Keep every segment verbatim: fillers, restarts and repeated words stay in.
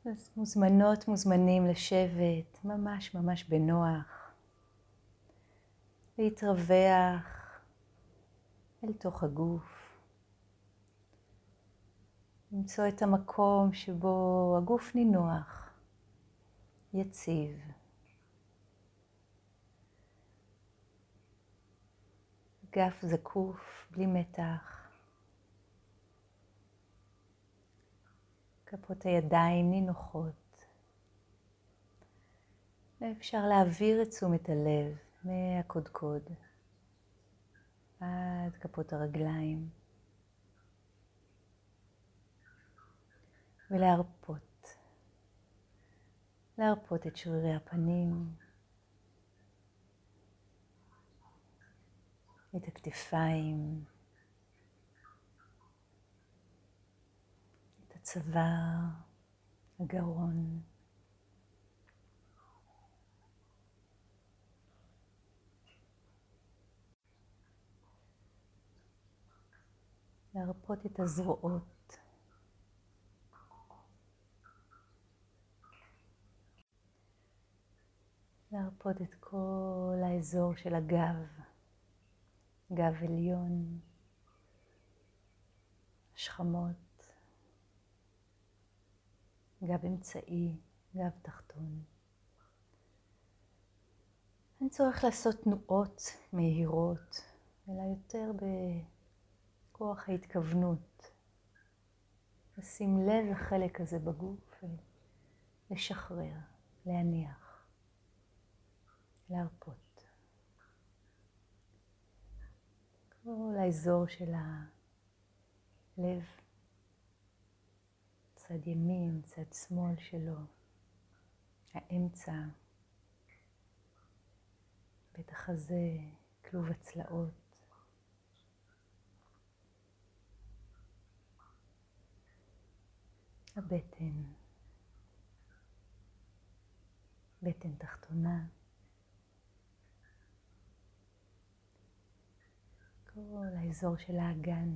אז מוזמנות, מוזמנים לשבת ממש ממש בנוח, להתרווח אל תוך הגוף, למצוא את המקום שבו הגוף נינוח, יציב. גף זקוף, בלי מתח. כפות הידיים נינוחות. ואפשר להעביר את תשומת הלב מהקודקוד עד כפות הרגליים. ולהרפות. להרפות את שרירי הפנים. את הכתפיים. את הצוואר, הגרון. להרפות את הזרועות. להרפות את כל האזור של הגב. גב עליון. שכמות. גב אמצעי. גב תחתון. אין צורך לעשות תנועות מהירות, אלא יותר בכוח ההתכוונות. לשים לב לחלק הזה בגוף ולשחרר, להניח, להרפות. כל האזור של הלב, צד ימין, צד שמאל שלו, האמצע, בית החזה, כלוב הצלעות. הבטן, בטן תחתונה. כל האזור של האגן,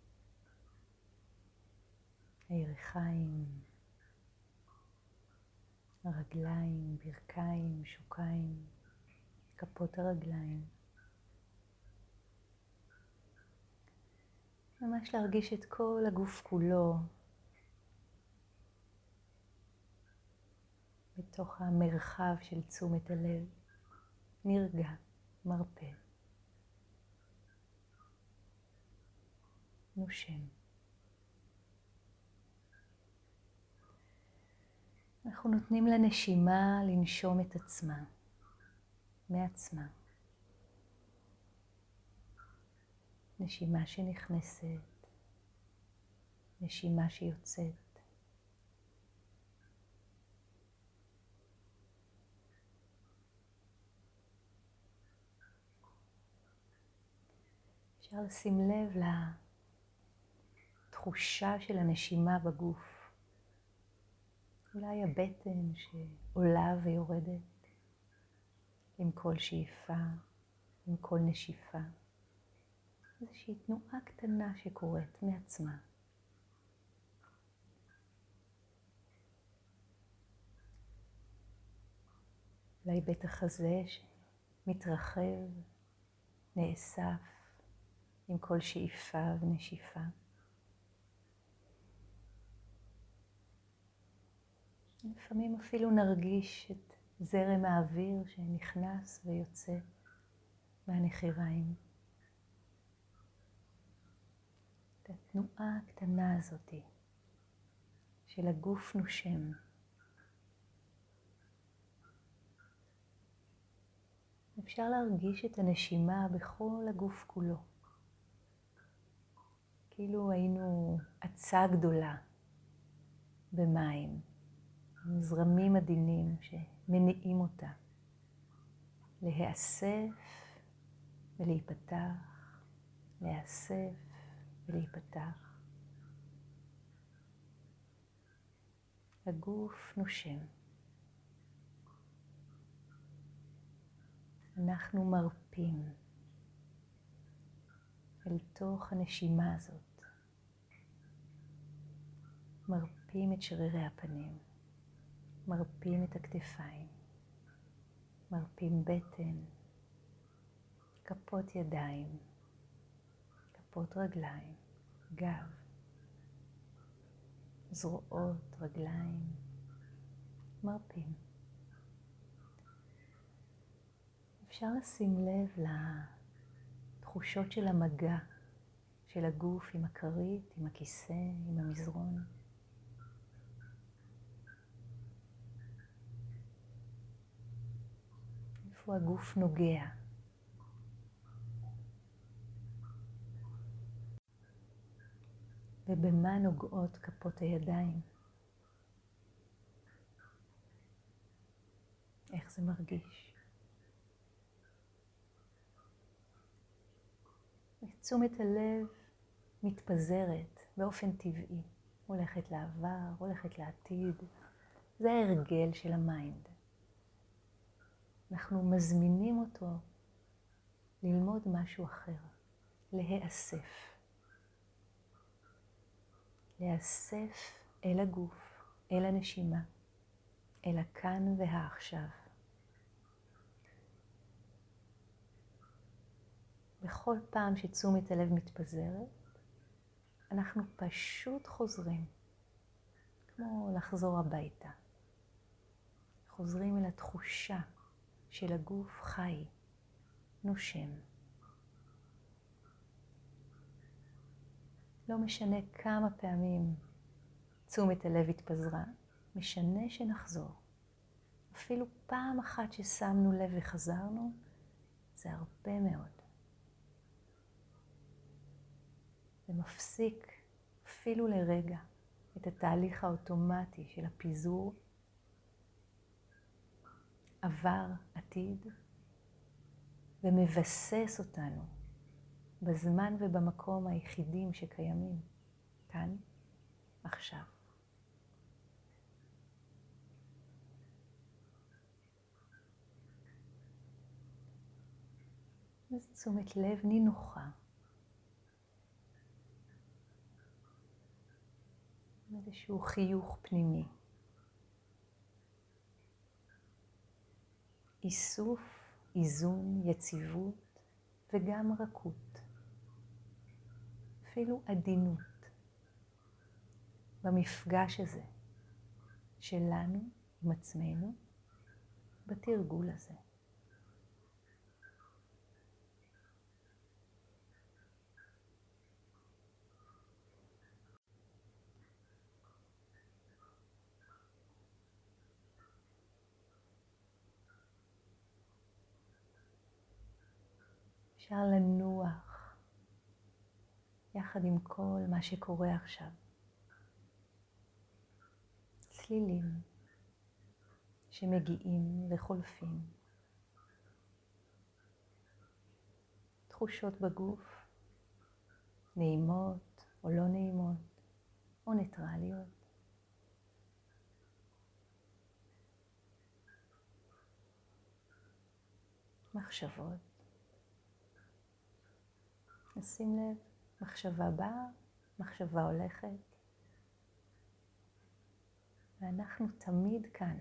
הירכיים, הרגליים, ברכיים, שוקיים, כפות הרגליים. ממש להרגיש את כל הגוף כולו בתוך המרחב של תשומת הלב, נרגע, מרפא. נושם. אנחנו נותנים לנשימה לנשום את עצמה, מעצמה. נשימה שנכנסת, נשימה שיוצאת. אפשר לשים לב לתחושה של הנשימה בגוף. אולי הבטן שעולה ויורדת עם כל שאיפה, עם כל נשיפה. איזושהי תנועה קטנה שקורית מעצמה. אולי בית החזה שמתרחב, נאסף עם כל שאיפה ונשיפה. לפעמים אפילו נרגיש את זרם האוויר שנכנס ויוצא מהנחיריים. את התנועה הקטנה הזאת של הגוף נושם. אפשר להרגיש את הנשימה בכל הגוף כולו. כאילו היינו עצה גדולה במים. זרמים עדינים שמניעים אותה להיאסף ולהיפתח, להיאסף ולהיפתח. הגוף נושם. אנחנו מרפים אל תוך הנשימה הזאת. מרפים את שרירי הפנים. מרפים את הכתפיים, מרפים בטן, כפות ידיים, כפות רגליים, גב, זרועות, רגליים, מרפים. אפשר לשים לב לתחושות של המגע של הגוף עם הכרית, עם הכיסא, עם המזרון. איפה הגוף נוגע. ובמה נוגעות כפות הידיים. איך זה מרגיש. תשומת הלב מתפזרת באופן טבעי. הולכת לעבר, הולכת לעתיד. זה ההרגל של המיינד. אנחנו מזמינים אותו ללמוד משהו אחר, להיאסף. להיאסף אל הגוף, אל הנשימה, אל הכאן והעכשיו. בכל פעם שתשומת הלב מתפזרת, אנחנו פשוט חוזרים, כמו לחזור הביתה. חוזרים אל התחושה של הגוף חי, נושם. לא משנה כמה פעמים תשומת הלב התפזרה, משנה שנחזור. אפילו פעם אחת ששמנו לב וחזרנו, זה הרבה מאוד. זה מפסיק אפילו לרגע את התהליך האוטומטי של הפיזור, עבר, עתיד, ומבסס אותנו בזמן ובמקום היחידים שקיימים, כאן, עכשיו. אז תשומת לב נינוחה. איזשהו חיוך פנימי. איסוף, איזון, יציבות וגם רכות. אפילו עדינות במפגש הזה שלנו עם עצמנו בתרגול הזה. אפשר לנוח יחד עם כל מה שקורה עכשיו. צלילים שמגיעים וחולפים. תחושות בגוף, נעימות או לא נעימות, או ניטרליות. מחשבות. נשים לב, מחשבה באה, מחשבה הולכת. ואנחנו תמיד כאן.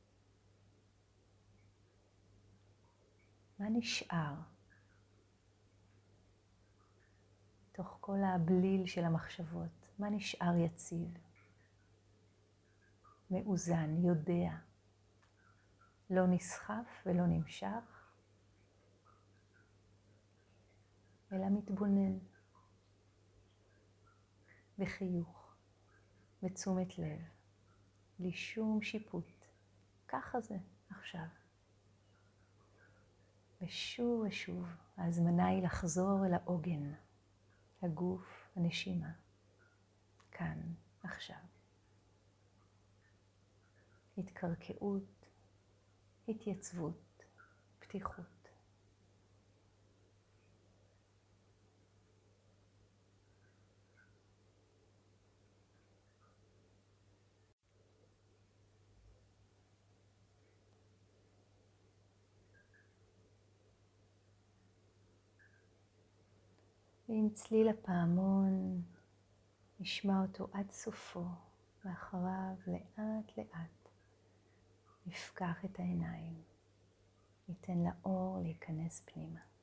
מה נשאר? תוך כל הבליל של המחשבות, מה נשאר יציב? מאוזן, יודע. לא נסחף ולא נמשך. אלא מתבונן, בחיוך, בתשומת לב, בלי שום שיפוט. ככה זה עכשיו. ושוב ושוב, ההזמנה היא לחזור אל העוגן, הגוף, הנשימה, כאן, עכשיו. התקרקעות, התייצבות, פתיחות. ועם צליל הפעמון נשמע אותו עד סופו, ואחריו לאט לאט נפקח את העיניים, ניתן לאור להיכנס פנימה.